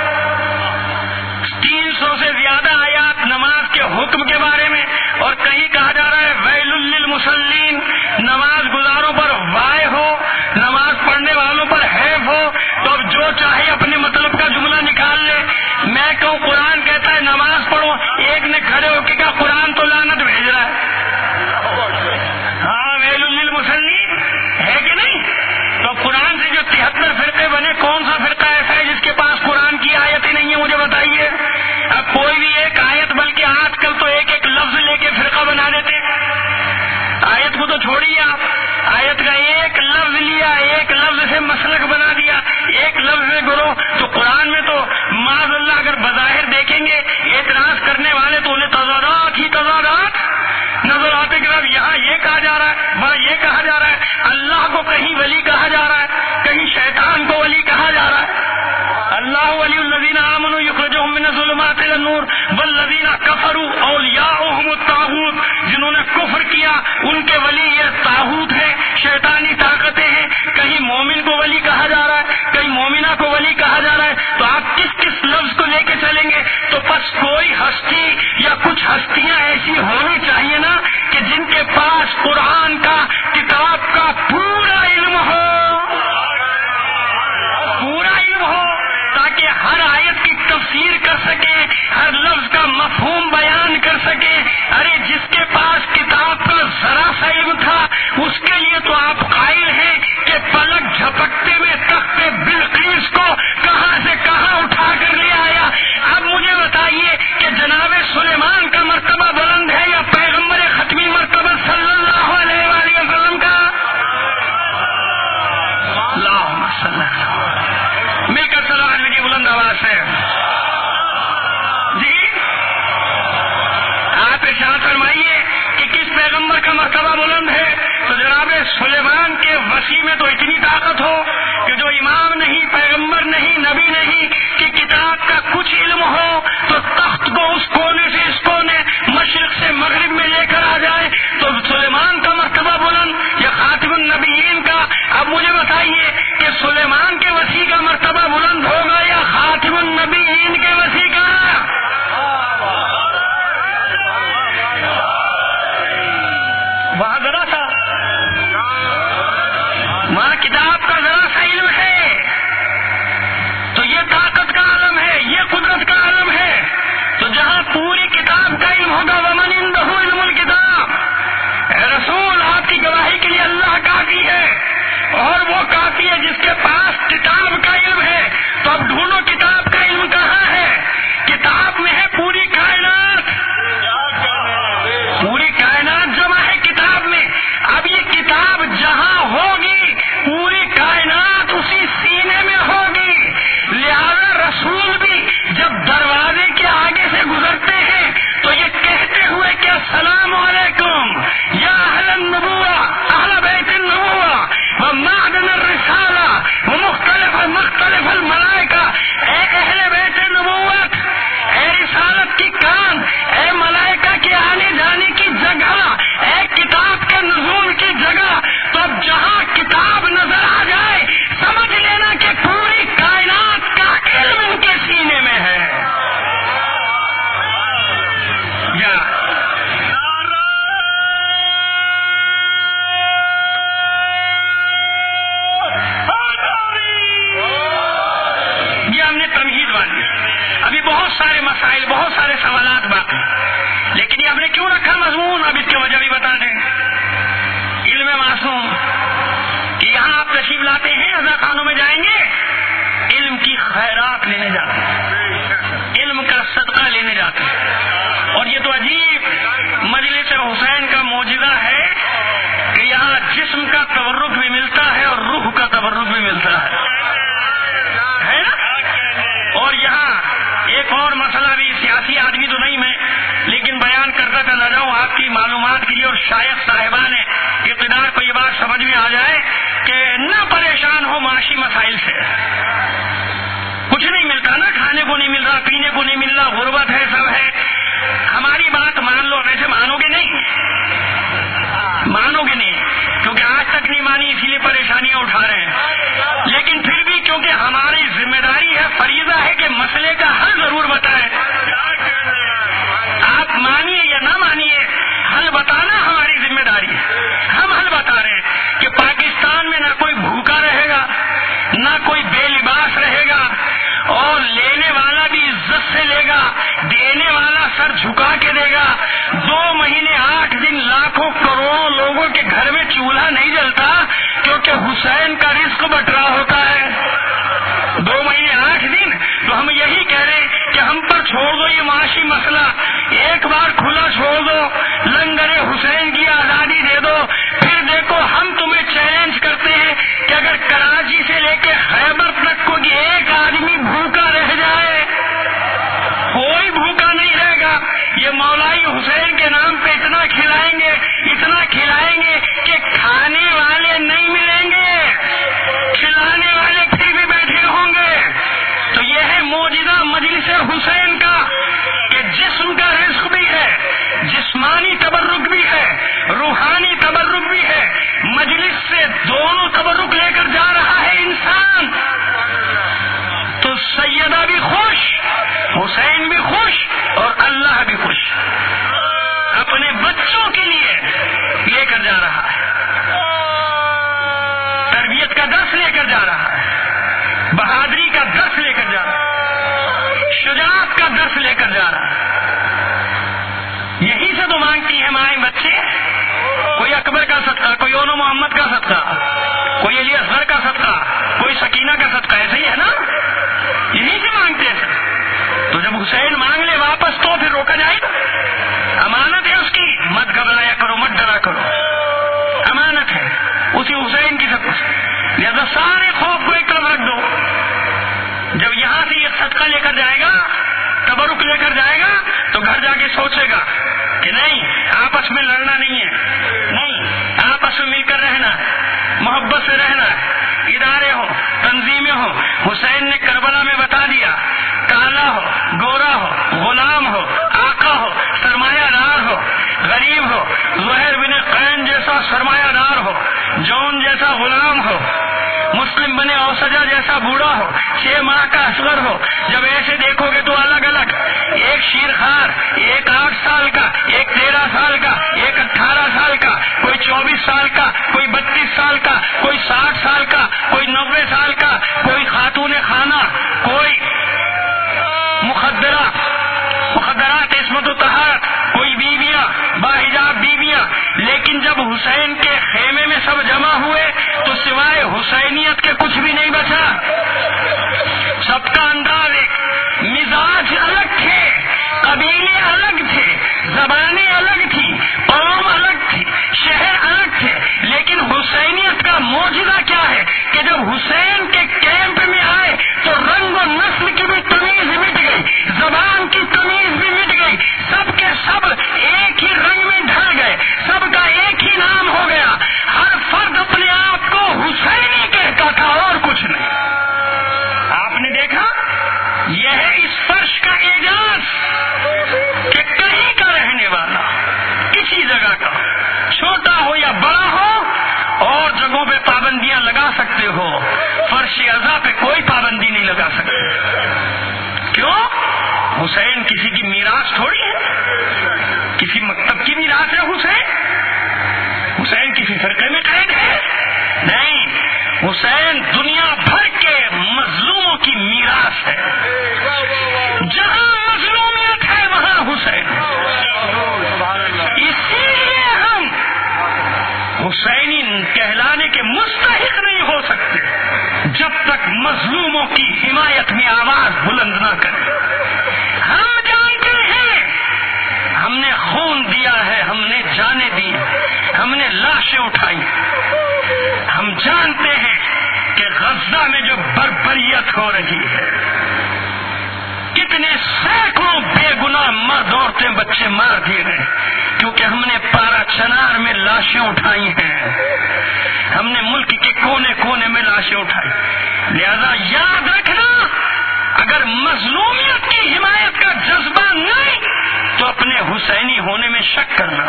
Speaker 1: تین سو سے زیادہ آیات نماز کے حکم کے بارے میں، اور کہیں کہا جا رہا ہے ویل للمصلین، نماز گزاروں پر وائے ہو، نماز پڑھنے والوں پر حیف ہو. تو اب جو چاہے اپنے مطلب کا جملہ نکال لے. میں کہوں قرآن کہتا ہے نماز پڑھو، ایک نے کھڑے ہو کے کہا قرآن تو لعنت بھیج رہا ہے. ہاں ویل للمصلین ہے کہ نہیں؟ تو قرآن سے جو تہتر فرقے بنے، کون سا فرقہ ایسا ہے جس کے پاس قرآن کی آیتیں نہیں ہیں؟ مجھے بتائیے. اب کوئی بھی ایک آیت، بلکہ آج کل تو ایک ایک لفظ لے کے فرقہ بنا دیتے. آیت کو تو چھوڑیے آپ، آیت کا ایک لفظ لیا، ایک لفظ سے مسلک بنا دیا، ایک لفظ سے گرو. تو قرآن میں تو معاذ اللہ اگر بظاہر دیکھیں گے اعتراض کرنے والے تو انہیں تضادات ہی تضادات نظر آتے کہ یہاں یہ کہا جا رہا ہے، وہاں یہ کہا جا رہا ہے. اللہ کو کہیں ولی کہا جا رہا ہے، کہیں شیطان کو ولی کہا جا رہا ہے. اللہ ولی الذین آمنوا یخرجهم من الظلمات الى النور والذین کفروا اولیاؤہم الطاغوت، جنہوں نے کفر کیا ان کے ولی یہ طاغوت ہے، شیطانی طاقتیں ہیں. کہیں مومن کو ولی کہا جا رہا ہے، کہیں مومنہ کو ولی کہا جا رہا ہے. تو آپ کس کس لفظ کو لے کے چلیں گے؟ تو بس کوئی ہستی یا کچھ ہستیاں ایسی ہونی چاہیے نا کہ جن کے پاس قرآن کا، کتاب کا پورا علم ہو، پورا علم ہو، تاکہ ہر آیت کی تفسیر کر سکے، ہر لفظ کا مفہوم بیان کر سکے. ارے جس کے پاس کتاب کا ذرا سا علم تھا اس کے لیے تو آپ قائل ہیں کہ پلک جھپکتے میں تخت بلقیس کو کہاں سے کہاں اٹھا کر لے آیا. اب مجھے بتائیے کہ جناب سلیمان کا مرتبہ بلند ہے یا پیغمبر ختمی مرتبہ صلی اللہ علیہ وآلہ وسلم کا؟ اللہم صلی اللہ علیہ وسلم. مل کر صلی اللہ علیہ کی بلند آواز سے جی آپ ارشاد فرمائیے کہ کس پیغمبر کا مرتبہ بلند ہے؟ تو جناب سلیمان کے وسیع میں تو اتنی طاقت ہو کہ جو امام نہیں، پیغمبر نہیں، نبی نہیں، کہ کتاب کا کچھ علم ہو تو تخت کو اس کونے سے اس کونے، مشرق سے مغرب میں لے کر آ جائے. تو سلیمان کا مرتبہ بلند یا خاتم النبیین کا؟ اب مجھے بتائیے کہ سلیمان کے وسیع کا مرتبہ بلند ہوگا یا خاتم النبیین کے وسیع کا؟ وہاں ذرا سا، وہاں کتاب کا ذرا سا علم ہے تو یہ طاقت کا عالم ہے، یہ قدرت کا عالم ہے. تو جہاں پوری کتاب کا علم ہوگا ومن عنده علم الکتاب، اے رسول آپ کی گواہی کے لیے اللہ کافی ہے، اور وہ کافی ہے جس کے پاس کتاب کا علم ہے. تو اب ڈھونڈو کتاب کا علم کہاں ہے؟ کتاب میں ہے پوری کائنات، پوری کائنات جمع ہے کتاب میں. اب یہ کتاب جہاں ہوگی پوری کائنات اسی سینے میں ہوگی. لہذا رسول بھی جب دروازے کے آگے سے گزرتے ہیں تو یہ کہتے ہوئے کہ السلام علیکم یا اہل النبوہ، اہل بیت النبوہ و معدن الرسالہ و مختلف مختلف الملائکہ، اے اہل بیت نبوت، اے رسالت کی کان، اے معلومات کے لیے اور شائق صاحبان اقتدار کو یہ بات سمجھ میں آ جائے کہ نہ پریشان ہو معاشی مسائل سے. کچھ نہیں ملتا، نہ کھانے کو نہیں مل رہا، پینے کو نہیں مل رہا، غربت ہے، سب ہے. ہماری بات مان لو، ویسے مانو گے نہیں، مانو گے نہیں کیونکہ آج تک نہیں مانی اسی لیے پریشانیاں اٹھا رہے ہیں. لیکن پھر بھی کیونکہ ہماری ذمہ داری ہے، فریضہ ہے کہ مسئلے کا حل ضرور بتائیں. آپ مانیے یا نہ مانیے، حل بتانا ہماری ذمہ داری ہے. ہم حل بتا رہے ہیں کہ پاکستان میں نہ کوئی بھوکا رہے گا، نہ کوئی بے لباس رہے گا، اور لینے والا بھی عزت سے لے گا، دینے والا سر جھکا کے دے گا. دو مہینے آٹھ دن لاکھوں کروڑوں لوگوں کے گھر میں چولہا نہیں جلتا کیونکہ حسین کا رزق بٹرا ہوتا ہے. دو مہینے آٹھ دن تو ہم یہی کہہ رہے ہیں کہ ہم پر چھوڑ دو یہ معاشی مسئلہ، ایک بار کھلا چھوڑ دو، لنگر حسین کی آزادی دے دو. پھر دیکھو ہم تمہیں چیلنج کرتے ہیں کہ اگر کراچی سے لے کے خیبر تک کوئی ایک آدمی بھوکا رہ جائے، کوئی بھوکا نہیں رہے گا. یہ مولائی حسین کے نام پہ اتنا کھلائیں گے، اتنا کھلائیں گے کہ کھانے والے نہیں ملیں گے، کھلانے والے پھر بھی بیٹھے ہوں گے. تو یہ ہے معجزہ مجلس حسین کا کہ جسم کا رزق بھی ہے، جسمانی تبرک بھی ہے، روحانی تبرک بھی ہے. مجلس سے دونوں تبرک لے کر جا رہا ہے انسان. تو سیدہ بھی خوش، حسین بھی خوش، اور اللہ بھی خوش. اپنے بچوں کے لیے لے کر جا رہا ہے، تربیت کا درس لے کر جا رہا ہے، بہادری کا درس لے کر جا رہا ہے، شجاعت کا درس لے کر جا رہا ہے. یہی سے تو مانگتی ہیں مائیں بچے، کوئی اکبر کا صدقہ، کوئی اونو محمد کا صدقہ، کوئی علی اصغر کا صدقہ، کوئی سکینہ کا صدقہ. ایسے ہی ہے نا، یہی سے مانگتے ہیں. تو جب حسین مانگ لے واپس تو پھر روکا جائے گا. امانت ہے اس کی، مت گھبرایا کرو، مت ڈرا کرو، امانت ہے اسی حسین کی طرف. لہذا سارے خوف کو ایک طرف رکھ دو. جب یہاں سے یہ صدقہ لے کر جائے گا، تبرک لے کر جائے گا، تو گھر جا کے سوچے گا کہ نہیں، آپس میں لڑنا نہیں ہے، نہیں، آپس میں مل کر رہنا، محبت سے رہنا. ادارے ہو، تنظیمیں ہو، حسین نے کربلا میں بتا دیا، کالا ہو، گورا ہو، غلام ہو، آقا ہو، سرمایہ دار ہو، غریب ہو، زہیر بن قین جیسا سرمایہ دار ہو، جون جیسا غلام ہو، مسلم بن اوسجا جیسا بوڑھا ہو، چھ ماہ کا اصغر ہو. جب ایسے دیکھو گے تو الگ الگ، ایک شیرخوار، ایک آٹھ سال کا، ایک تیرہ سال کا، ایک اٹھارہ سال کا، کوئی چوبیس سال کا، کوئی بتیس سال کا، کوئی ساٹھ سال کا، کوئی نوے سال کا، کوئی خاتون خانہ، کوئی مخدرہ مخدرات عصمت و طہارت، کوئی بیویاں باحجاب بیویاں. لیکن جب حسین کے خیمے میں سب جمع ہوئے تو سوائے حسینیت کے کچھ بھی نہیں بچا. سب کا انداز ایک، مزاج الگ تھے، قبیلے الگ تھے، زبانیں الگ تھی، قوم الگ تھی، شہر الگ تھے. لیکن حسینیت کا معجزہ کیا ہے کہ جب حسین کے کیمپ میں آئے تو رنگ و نسل کی بھی تمیز مٹ گئی، زبان کی تمیز بھی مٹ گئی. سب کے سب ایک ہی رنگ میں ڈھل گئے، سب کا ایک ہی نام ہو گیا. ہر فرد اپنے آپ کو حسینی کہتا تھا اور کچھ نہیں. آپ نے دیکھا، یہ ہے اس فرش کا اعجاز کہ کہیں کا رہنے والا، کسی جگہ کا، چھوٹا ہو یا بڑا ہو، اور جگہوں پہ پابندیاں لگا سکتے ہو، فرش اعضاء پہ کوئی پابندی نہیں لگا سکتے. کیوں؟ حسین کسی کی میراث تھوڑی ہے، کسی مکتب کی میراث ہے حسین؟ حسین کسی فرقے میں قید ہے؟ نہیں، حسین دنیا بھر کے مظلوموں کی میراث ہے. جہاں مظلومیت ہے وہاں حسین. اسی لیے ہم حسینی کہلانے کے مستحق نہیں ہو سکتے جب تک مظلوموں کی حمایت میں آواز بلند نہ کریں. ہم جانتے ہیں ہم نے خون دیا ہے، ہم نے جانیں دی، ہم نے لاشیں اٹھائی. ہم جانتے ہیں کہ غزہ میں جو بربریت ہو رہی ہے، اتنے سینکڑوں بے گناہ مرد عورتیں بچے مار دیے گئے کیونکہ ہم نے پارا چنار میں لاشیں اٹھائی ہیں، ہم نے ملک کے کونے کونے میں لاشیں اٹھائی. لہذا یاد رکھنا، اگر مظلومیت کی حمایت کا جذبہ نہیں تو اپنے حسینی ہونے میں شک کرنا.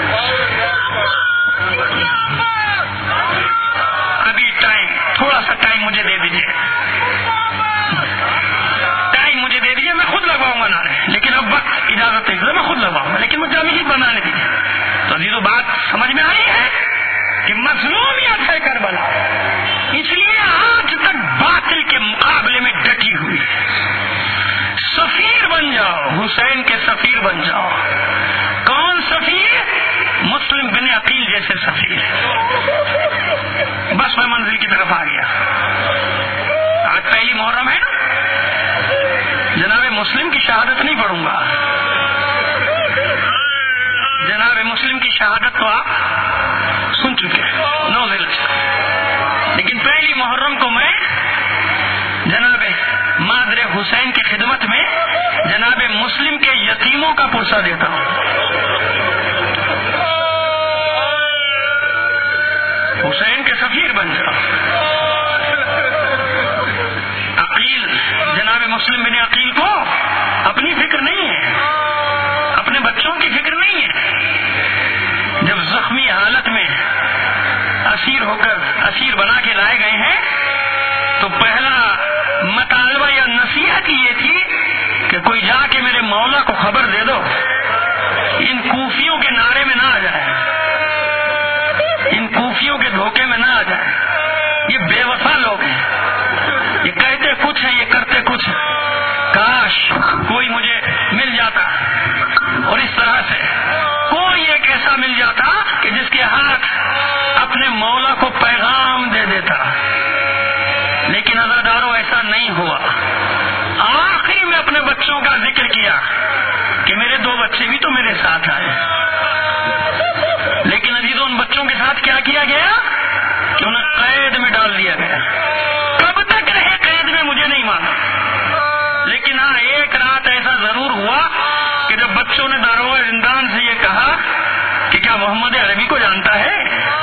Speaker 1: ابھی ٹائم، تھوڑا سا ٹائم مجھے دے دیجیے، ٹائم مجھے دے دیجیے، میں خود لگواؤں گا نعرے، لیکن اب وقت اجازت ہے میں خود لگواؤں گا، لیکن مجھے ابھی بنانے دیجیے. تو عزیزو بات سمجھ میں آئی ہے کہ مظلومیت ہے کربلا، اس لیے آج تک باطل کے مقابلے میں ڈٹی ہوئی. سفیر بن جاؤ، حسین کے سفیر بن جاؤ. کون سفیر؟ مسلم بن عقیل جیسے سفیر. بس میں منزل کی طرف آ گیا. آج پہلی محرم ہے نا، جناب مسلم کی شہادت نہیں پڑھوں گا. جناب مسلم کی شہادت تو آپ سن چکے نو ذیل، لیکن پہلی محرم کو میں جناب مادر حسین کی خدمت میں جناب مسلم کے یتیموں کا پرسہ دیتا ہوں. حسین کے سفیر بن جاؤ. عقیل، جناب مسلم بن عقیل کو اپنی فکر نہیں ہے، اپنے بچوں کی فکر نہیں ہے. جب زخمی حالت میں اسیر ہو کر اسیر بنا کے لائے گئے ہیں تو پہلا مطالبہ یا نصیحت یہ تھی کہ کوئی جا کے میرے مولا کو خبر دے دو ان کوفیوں کے نعرے میں نہ آ جائے، ان کوفیوں کے دھوکے میں نہ آ جائے. یہ بے وفا لوگ ہیں، یہ کہتے کچھ ہیں، یہ کرتے کچھ ہیں. کاش کوئی مجھے مل جاتا اور اس طرح سے کوئی ایک ایسا مل جاتا کہ جس کے ہاتھ اپنے مولا کو پیغام دے دیتا. لیکن عزاداروں ایسا نہیں ہوا. آخری میں اپنے بچوں کا ذکر کیا کہ میرے دو بچے بھی تو میرے ساتھ آئے، لیکن عزیزوں ان بچوں کے ساتھ کیا کیا گیا کہ انہیں قید میں ڈال دیا گیا. کب تک رہے قید میں مجھے نہیں معلوم، لیکن ہاں ایک رات ایسا ضرور ہوا کہ جب بچوں نے داروغ زندان سے یہ کہا کہ کیا محمد عربی کو جانتا ہے؟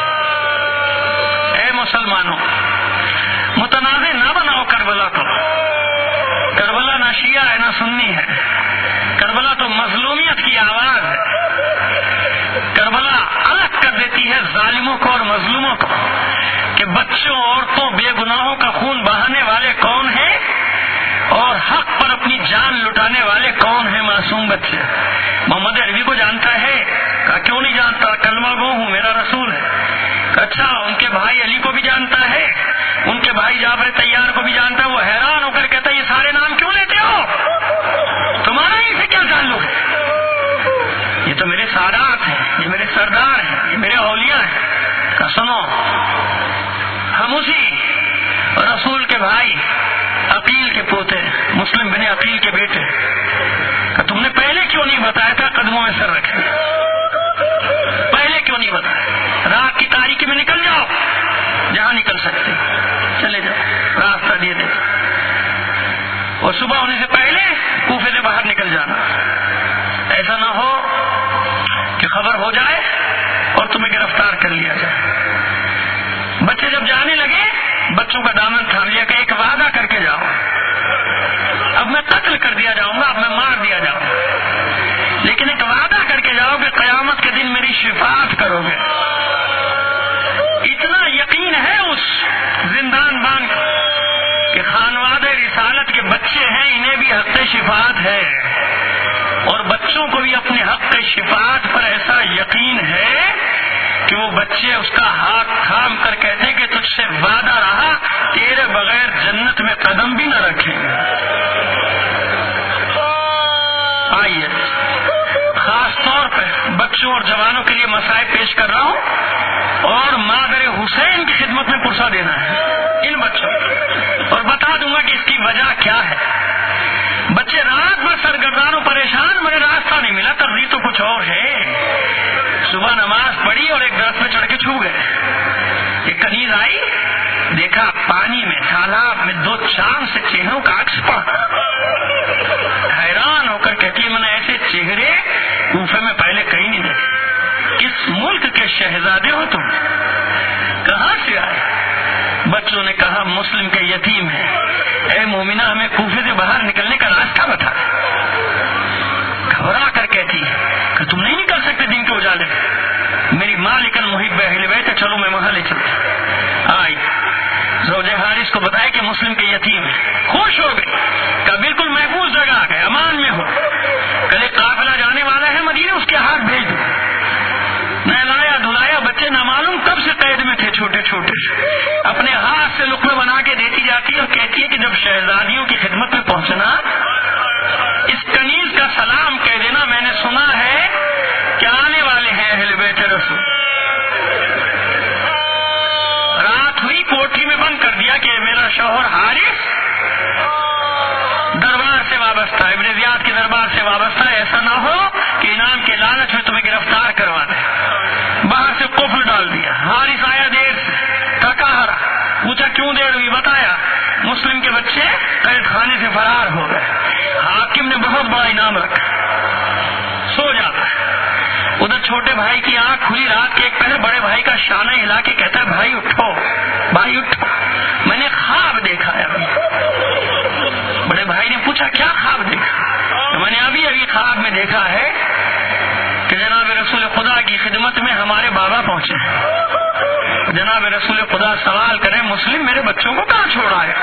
Speaker 1: اے مسلمانوں، متنازع نہ بناؤ کربلا کو. کربلا نہ شیعہ ہے نہ سنی ہے، کربلا تو مظلومیت کی آواز ہے. کربلا الگ کر دیتی ہے ظالموں کو اور مظلوموں کو کہ بچوں، عورتوں، بے گناہوں کا خون بہانے والے کون ہیں اور حق پر اپنی جان لٹانے والے کون ہیں؟ معصوم بچے. محمد عربی کو جانتا ہے؟ کہا کیوں نہیں جانتا، کلمہ گو ہوں، میرا رسول ہے. اچھا ان کے بھائی علی کو بھی جانتا ہے، ان کے بھائی جعفر طیار کو بھی جانتا ہے. وہ حیران ہو کر کہتا ہے یہ سارے نام کیوں لیتے ہو، تمہارا ان سے کیا تعلق ہے؟ یہ تو میرے سادات ہیں، یہ میرے سردار ہیں، یہ میرے اولیاء ہیں. کہا سنو، ہم اسی رسول کے بھائی عقیل کے پوتے، مسلم بن عقیل کے بیٹے. کہ تم نے پہلے کیوں نہیں بتایا تھا قدموں میں سر رکھے؟ پہلے کیوں نہیں بتایا؟ رات کی تاریکی میں نکل جاؤ، جہاں نکل سکتے چلے جاؤ، راستہ دے دے، اور صبح ہونے سے پہلے کوفے سے باہر نکل جانا. ایسا نہ ہو کہ خبر ہو جائے اور تمہیں گرفتار کر لیا جائے. بچے جب جانے لگے بچوں کا دامن تھام لیا کہ ایک وعدہ کر کے جاؤ، اب میں قتل کر دیا جاؤں گا، اب میں مار دیا جاؤں گا، لیکن ایک وعدہ کر کے جاؤ کہ قیامت کے دن میری شفاعت کرو گے. اتنا یقین ہے اس زندان بان کو کہ خانواد رسالت کے بچے ہیں، انہیں بھی حق شفاعت ہے، اور بچوں کو بھی اپنے حق شفاعت پر ایسا یقین ہے کہ وہ بچے اس کا ہاتھ تھام کر کہتے ہیں کہ تجھ سے وعدہ رہا تیرے بغیر جنت میں قدم بھی نہ رکھیں گے. آئیے خاص طور پہ بچوں اور جوانوں کے لیے مسائل پیش کر رہا ہوں اور مادر حسین کی خدمت میں پرسہ دینا ہے ان بچوں، اور بتا دوں گا کہ اس کی وجہ کیا ہے. بچے رات بھر سرگردان و پریشان، مجھے راستہ نہیں ملا، تقدیر تو کچھ اور ہے. صبح نماز پڑھی اور ایک درخت پہ چڑھ کے چھو گئے. ایک کنیز آئی، دیکھا پانی میں تالاب میں دو چاند سے چہروں کا عکس پڑا. حیران ہو کر کہتی ہے میں نے ایسے چہرے کوفے میں پہلے کہیں نہیں دیکھے. کس ملک کے شہزادے ہو تم؟ کہاں سے آئے؟ بچوں نے کہا مسلم کے یتیم ہے. اے مومنہ ہمیں کوفے سے باہر نکلنے کا راستہ بتا. گھبرا کر کہتی ہے کہ تم نہیں نکل سکتے دن کے اجالے میں. میری مالک المحب اہل بیت ہے، چلو میں وہاں لے چلتا. آئی زوجہ حارث کو بتایا کہ مسلم کے یتیم ہے. خوش ہو گئے کہ بالکل محفوظ جگہ آ گئے، امان میں ہو. کل ایک قافلہ جانے والا ہے مدینے، اس کے ہاتھ بھیج دو. نہلایا دھلایا، بچے نامعلوم کب سے قید میں تھے چھوٹے چھوٹے، اپنے ہاتھ سے لقمے بنا کے دیتی جاتی ہے اور کہتی ہے کہ جب شہزادیوں کی خدمت میں پہنچنا اس کنیز کا سلام کہہ دینا، میں نے سنا ہے کہ آنے والے ہیں اہل بیت رسول. رات ہوئی، کوٹھی میں بند کر دیا کہ میرا شوہر حارث دربار سے وابستہ ہے، ابن زیاد کے دربار سے وابستہ ہے، ایسا نہ ہو کہ انعام کے لالچ میں تمہیں گرفتار کروا دے. باہر سے قفل ڈال دیا. حارث آیا دیر سے، تھکا ہرا، پوچھا کیوں دیر ہوئی؟ بتایا مسلم کے بچے قید خانے سے فرار ہو گئے. حاکم نے بہت بڑا انعام رکھا. سو جاتا ہے. ادھر چھوٹے بھائی کی آنکھ کھلی رات کے ایک پہلے، بڑے بھائی کا شانہ ہلا کے کہتا ہے بھائی اٹھو، بھائی اٹھو، میں نے خواب دیکھا ہے ابھی. بڑے بھائی نے پوچھا کیا خواب دیکھا؟ تو میں نے ابھی ابھی خواب میں دیکھا ہے کہ جناب رسول خدا کی خدمت میں ہمارے بابا پہنچے ہیں. جناب رسول خدا سوال کریں مسلم میرے بچوں کو کہاں چھوڑا ہے؟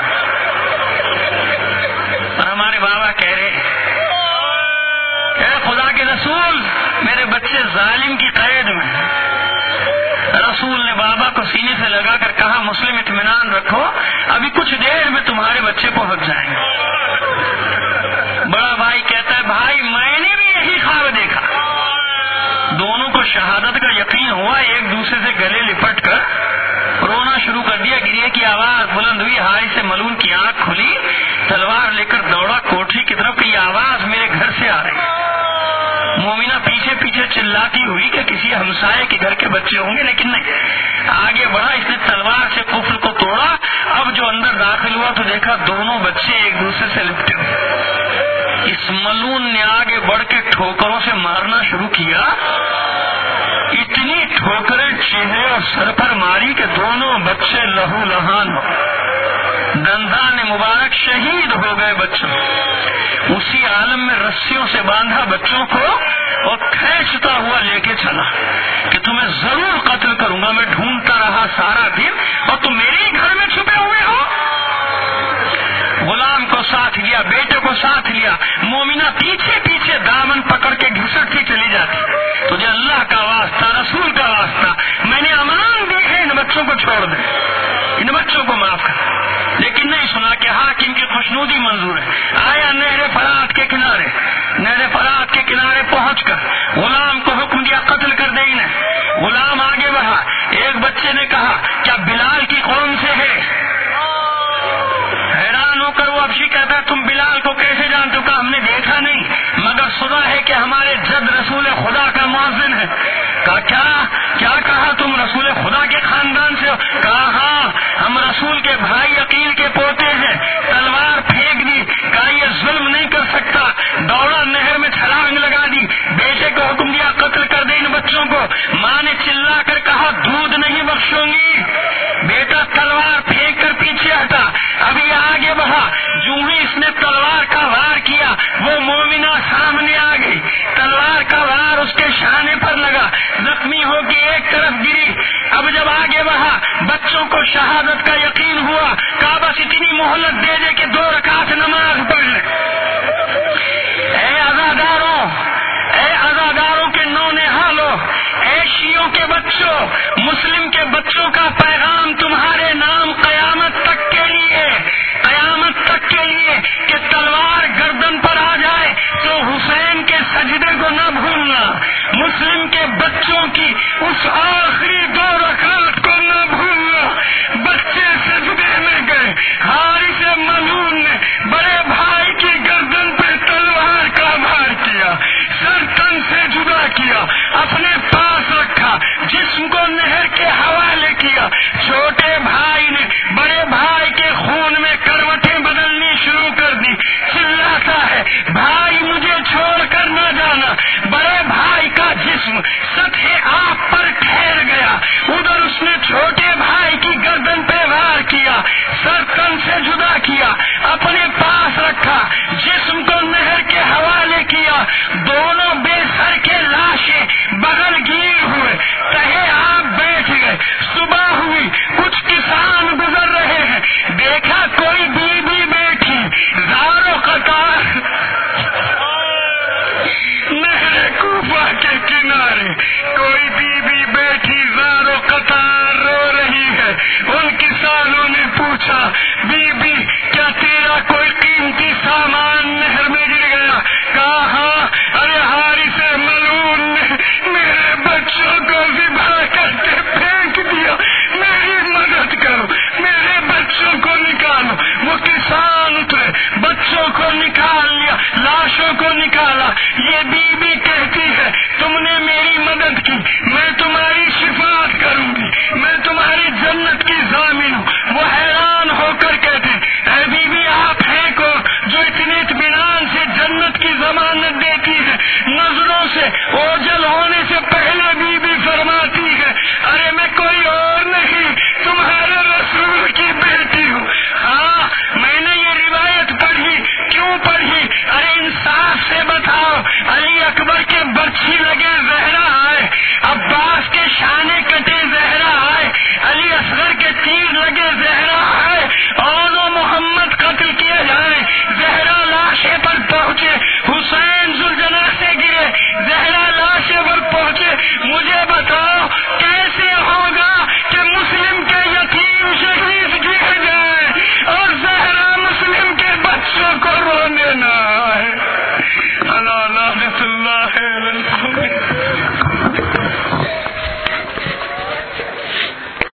Speaker 1: اور ہمارے بابا کہہ رہے اے خدا کے رسول میرے بچے ظالم کی قید میں. رسول نے بابا کو سینے سے لگا کر کہا مسلم اطمینان رکھو، ابھی کچھ دیر میں تمہارے بچے پہنچ جائیں گے. بڑا بھائی کہتا ہے بھائی میں نے بھی یہی خواب دیکھا. دونوں کو شہادت کا یقین ہوا، ایک دوسرے سے گلے لپٹ کر رونا شروع کر دیا. گریے کی آواز بلند ہوئی. حارث سے ملون کی آنکھ کھلی، تلوار لے کر دوڑا کوٹھی کی طرف کہ یہ آواز میرے گھر سے آ رہی. مومنہ پیچھے پیچھے چلاتی ہوئی کہ کسی ہمسائے کے گھر کے بچے ہوں گے، لیکن نہیں. آگے بڑھا، اس نے تلوار سے قفل کو توڑا. اب جو اندر داخل ہوا تو دیکھا دونوں بچے ایک دوسرے سے لپٹے ہوئے. اس ملون نے آگے بڑھ کے ٹھوکروں سے مارنا شروع کیا. اتنی ٹھوکریں چہرے اور سر پر ماری کہ دونوں بچے لہو لہان ہو. دندان مبارک شہید ہو گئے بچوں. اسی عالم میں رسیوں سے باندھا بچوں کو اور کھینچتا ہوا لے کے چلا کہ تمہیں ضرور قتل کروں گا. میں ڈھونڈتا رہا سارا دن اور تم میرے ہی گھر میں چھپے ہوئے ہو. غلام کو ساتھ لیا، بیٹے کو ساتھ لیا. مومنہ پیچھے پیچھے دامن پکڑ کے گھسٹتی چلی جاتی. تجھے اللہ کا واسطہ، رسول کا واسطہ، میں نے امان دی ہے ان بچوں کو چھوڑ دے، ان بچوں کو معاف کر. لیکن نہیں سنا کہ حاکم کی خوشنودی منظور ہے. آیا نہر فرات کے کنارے، نہر فرات کے کنارے پہنچ کر غلام کو حکم دیا قتل کر دے انہیں. غلام آگے بڑھا. ایک بچے نے کہا کیا بلال کی قوم سے ہے؟ حیران ہو کر وہ ابشی کہتا ہے تم بلال کو کیسے جانتے ہو؟ کہ ہم نے دیکھا نہیں مگر سنا ہے کہ ہمارے جد رسول خدا کا مؤذن ہے. کہا کیا کیا کہا تم رسول خدا کے خاندان سے ہو؟ کہا ہاں ہم رسول کے بھائی عقیل کے پوتے ہیں. تلوار پھینک دی. کہا یہ ظلم نہیں کر سکتا. دوڑا نہر میں چھلانگ لگا دی. بیٹے کو حکم دیا قتل کر دے ان بچوں کو. ماں نے چلا کر کہا دودھ نہیں بخشوں گی. بیٹا تلوار پھینک کر پیچھے ہٹا. ابھی آگے بڑھا. جو ہی اس نے تلوار کا وار کیا وہ مومنہ سامنے آ گئی. تلوار کا وار اس کے شانے پر لگا، زخمی ہو کے ایک طرف گری. اب جب آگے بڑھا بچوں کو شہادت کا یقین ہوا. کہا بس اتنی مہلت دے دے کہ دو رکعت نماز پڑھ لیں. اے عزاداروں، اے عزاداروں کے نو نہالوں، اے شیعوں کے بچوں، مسلم